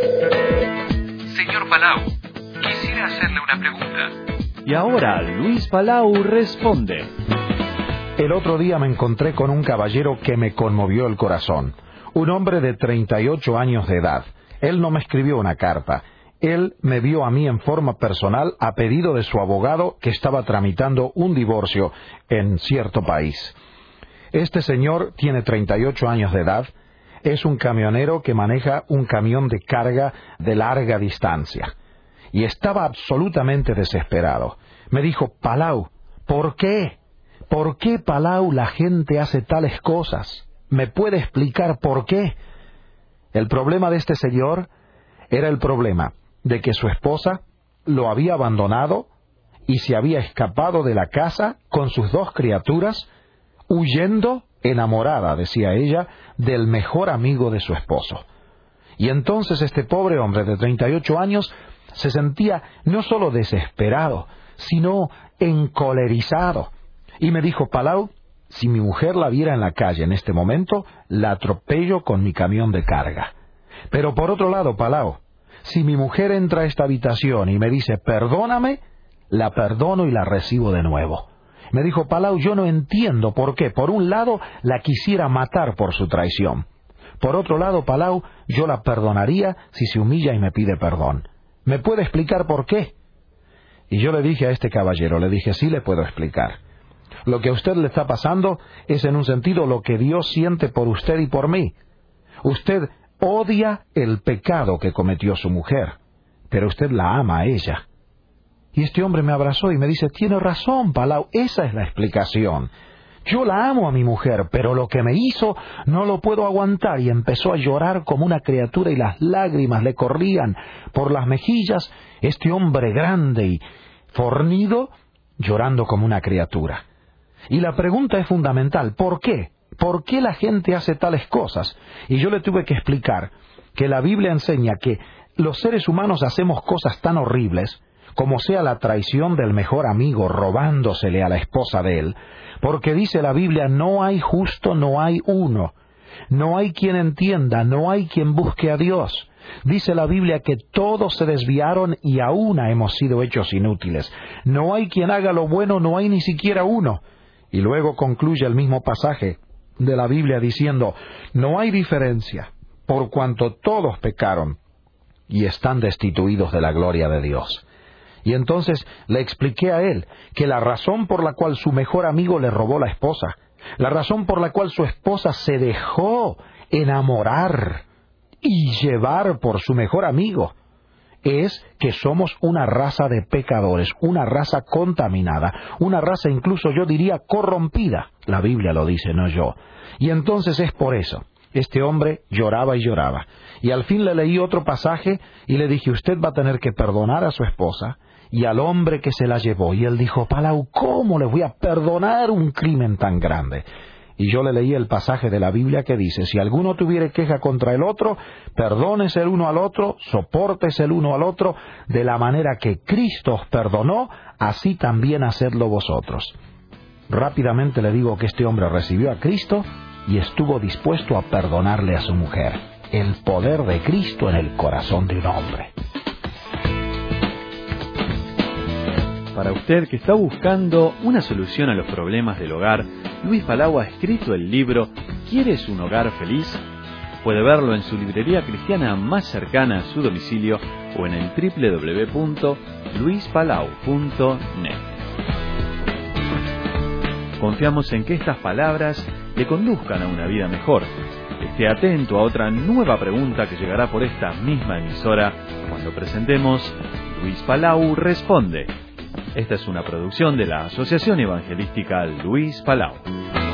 Señor Palau, quisiera hacerle una pregunta. Y ahora Luis Palau responde. El otro día me encontré con un caballero que me conmovió el corazón. Un hombre de 38 años de edad. Él no me escribió una carta. Él me vio a mí en forma personal a pedido de su abogado que estaba tramitando un divorcio en cierto país. Este señor tiene 38 años de edad. Es un camionero que maneja un camión de carga de larga distancia. Y estaba absolutamente desesperado. Me dijo, Palau, ¿por qué? ¿Por qué, Palau, la gente hace tales cosas? ¿Me puede explicar por qué? El problema de este señor era el problema de que su esposa lo había abandonado y se había escapado de la casa con sus 2 criaturas, huyendo, enamorada, decía ella, del mejor amigo de su esposo. Y entonces este pobre hombre de 38 años se sentía no solo desesperado, sino encolerizado. Y me dijo, Palau, si mi mujer la viera en la calle en este momento, la atropello con mi camión de carga. Pero por otro lado, Palau, si mi mujer entra a esta habitación y me dice, perdóname, la perdono y la recibo de nuevo. Me dijo, Palau, yo no entiendo por qué. Por un lado, la quisiera matar por su traición. Por otro lado, Palau, yo la perdonaría si se humilla y me pide perdón. ¿Me puede explicar por qué? Y yo le dije a este caballero, le dije, sí le puedo explicar. Lo que a usted le está pasando es en un sentido lo que Dios siente por usted y por mí. Usted odia el pecado que cometió su mujer, pero usted la ama a ella. Y este hombre me abrazó y me dice, tiene razón, Palau, esa es la explicación. Yo la amo a mi mujer, pero lo que me hizo no lo puedo aguantar. Y empezó a llorar como una criatura y las lágrimas le corrían por las mejillas. Este hombre grande y fornido, llorando como una criatura. Y la pregunta es fundamental, ¿por qué? ¿Por qué la gente hace tales cosas? Y yo le tuve que explicar que la Biblia enseña que los seres humanos hacemos cosas tan horribles, como sea la traición del mejor amigo robándosele a la esposa de él, porque dice la Biblia, no hay justo, no hay uno, no hay quien entienda, no hay quien busque a Dios. Dice la Biblia que todos se desviaron y a una hemos sido hechos inútiles. No hay quien haga lo bueno, no hay ni siquiera uno. Y luego concluye el mismo pasaje de la Biblia diciendo, no hay diferencia, por cuanto todos pecaron y están destituidos de la gloria de Dios. Y entonces le expliqué a él que la razón por la cual su mejor amigo le robó la esposa, la razón por la cual su esposa se dejó enamorar y llevar por su mejor amigo, es que somos una raza de pecadores, una raza contaminada, una raza incluso yo diría corrompida. La Biblia lo dice, no yo. Y entonces es por eso. Este hombre lloraba y lloraba. Y al fin le leí otro pasaje y le dije, usted va a tener que perdonar a su esposa y al hombre que se la llevó. Y él dijo, Palau, ¿cómo le voy a perdonar un crimen tan grande? Y yo le leí el pasaje de la Biblia que dice, si alguno tuviere queja contra el otro, perdónese el uno al otro, sopórtese el uno al otro, de la manera que Cristo os perdonó, así también hacedlo vosotros. Rápidamente le digo que este hombre recibió a Cristo y estuvo dispuesto a perdonarle a su mujer. El poder de Cristo en el corazón de un hombre. Para usted que está buscando una solución a los problemas del hogar, Luis Palau ha escrito el libro ¿Quieres un hogar feliz? Puede verlo en su librería cristiana más cercana a su domicilio o en el www.luispalau.net. Confiamos en que estas palabras le conduzcan a una vida mejor. Esté atento a otra nueva pregunta que llegará por esta misma emisora cuando presentemos Luis Palau Responde. Esta es una producción de la Asociación Evangelística Luis Palau.